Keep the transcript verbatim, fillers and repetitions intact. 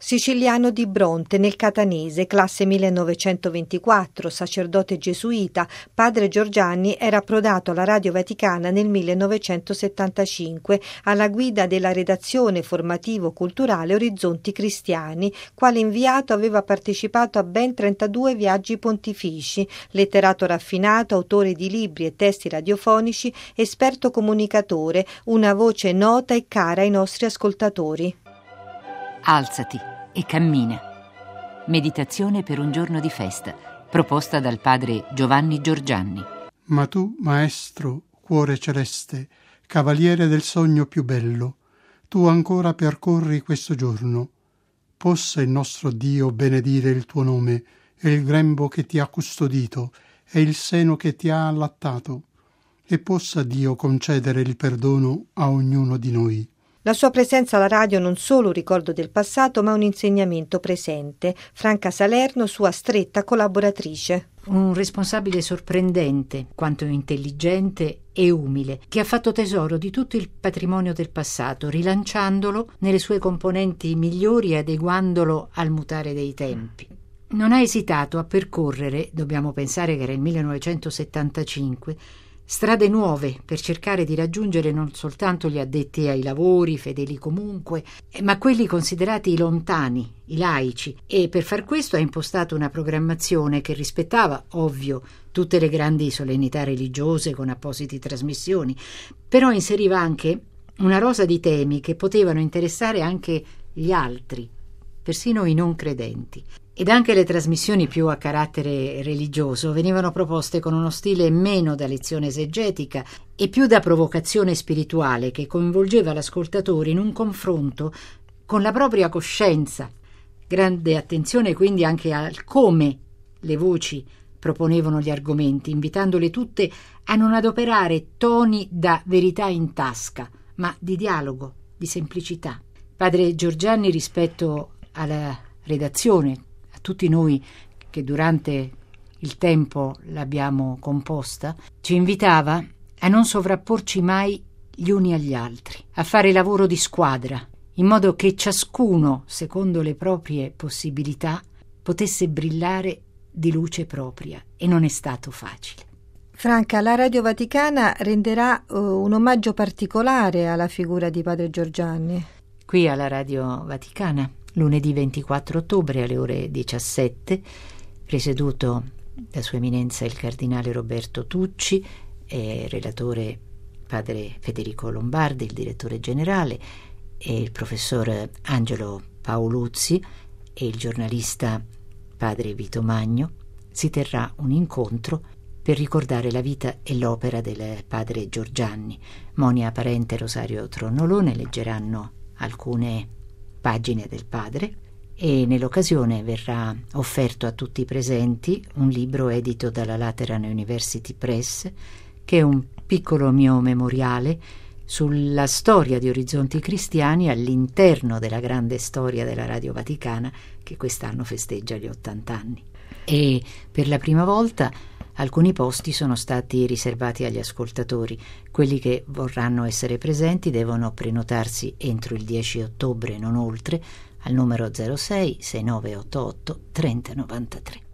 Siciliano di Bronte, nel Catanese, classe millenovecentoventiquattro, sacerdote gesuita, padre Giorgianni era approdato alla Radio Vaticana nel millenovecentosettantacinque alla guida della redazione formativo-culturale Orizzonti Cristiani. Quale inviato aveva partecipato a ben trentadue viaggi pontifici, letterato raffinato, autore di libri e testi radiofonici, esperto comunicatore, una voce nota e cara ai nostri ascoltatori. Alzati e cammina. Meditazione per un giorno di festa, proposta dal padre Giovanni Giorgianni. Ma tu, maestro, cuore celeste, cavaliere del sogno più bello, tu ancora percorri questo giorno. Possa il nostro Dio benedire il tuo nome e il grembo che ti ha custodito e il seno che ti ha allattato, e possa Dio concedere il perdono a ognuno di noi. La sua presenza alla radio non solo un ricordo del passato, ma un insegnamento presente. Franca Salerno, sua stretta collaboratrice. Un responsabile sorprendente, quanto intelligente e umile, che ha fatto tesoro di tutto il patrimonio del passato, rilanciandolo nelle sue componenti migliori e adeguandolo al mutare dei tempi. Non ha esitato a percorrere, dobbiamo pensare che era il millenovecentosettantacinque, strade nuove per cercare di raggiungere non soltanto gli addetti ai lavori, fedeli comunque, ma quelli considerati lontani, i laici, e per far questo ha impostato una programmazione che rispettava, ovvio, tutte le grandi solennità religiose con apposite trasmissioni, però inseriva anche una rosa di temi che potevano interessare anche gli altri, persino i non credenti. Ed anche le trasmissioni più a carattere religioso venivano proposte con uno stile meno da lezione esegetica e più da provocazione spirituale, che coinvolgeva l'ascoltatore in un confronto con la propria coscienza. Grande attenzione quindi anche al come le voci proponevano gli argomenti, invitandole tutte a non adoperare toni da verità in tasca, ma di dialogo, di semplicità. Padre Giorgianni, rispetto alla redazione, tutti noi che durante il tempo l'abbiamo composta, ci invitava a non sovrapporci mai gli uni agli altri, a fare lavoro di squadra, in modo che ciascuno, secondo le proprie possibilità, potesse brillare di luce propria, e non è stato facile. Franca, la Radio Vaticana renderà uh, un omaggio particolare alla figura di padre Giorgianni. Qui alla Radio Vaticana, lunedì ventiquattro ottobre alle ore diciassette, presieduto da Sua Eminenza il Cardinale Roberto Tucci, e relatore padre Federico Lombardi, il direttore generale, e il professor Angelo Paoluzzi e il giornalista padre Vito Magno, si terrà un incontro per ricordare la vita e l'opera del padre Giorgianni. Monia Parente e Rosario Tronnolone leggeranno alcune pagine del padre, e nell'occasione verrà offerto a tutti i presenti un libro edito dalla Lateran University Press, che è un piccolo mio memoriale sulla storia di Orizzonti Cristiani all'interno della grande storia della Radio Vaticana, che quest'anno festeggia gli ottanta anni. E per la prima volta alcuni posti sono stati riservati agli ascoltatori. Quelli che vorranno essere presenti devono prenotarsi entro il dieci ottobre, non oltre, al numero zero sei sei nove otto otto tre zero nove tre.